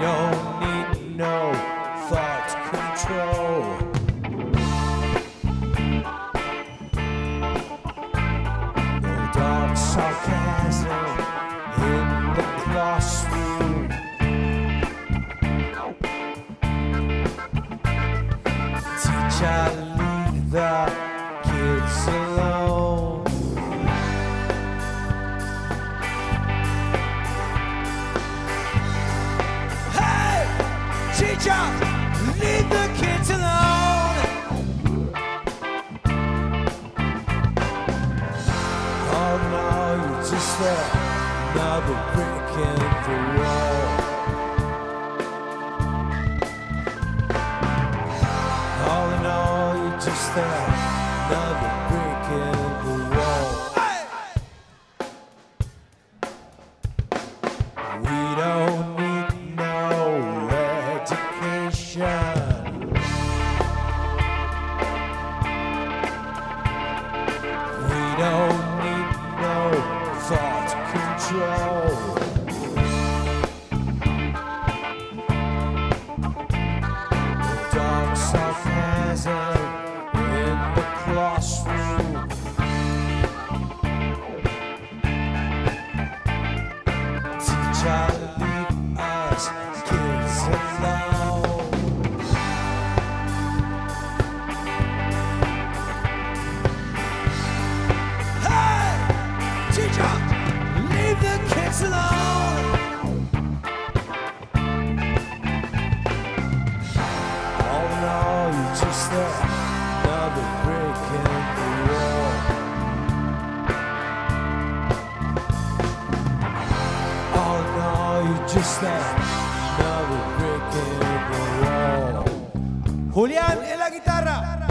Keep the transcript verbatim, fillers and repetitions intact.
don't need no thought control. No dark sarcasm in the classroom. Teacher, leave the kids alone. Teacher, leave the kids alone. Oh no, you're just another brick in the wall. All in all, you're just another brick in the wall. Hey! We don't need no education. We don't need no thought control. Dark sarcasm in the classroom. Teacher, leave us kids alone. Hey! Teacher, leave the kids alone. All in all, you're just another brick in the wall. All in all, you're just another brick in the wall. Julián en la guitarra.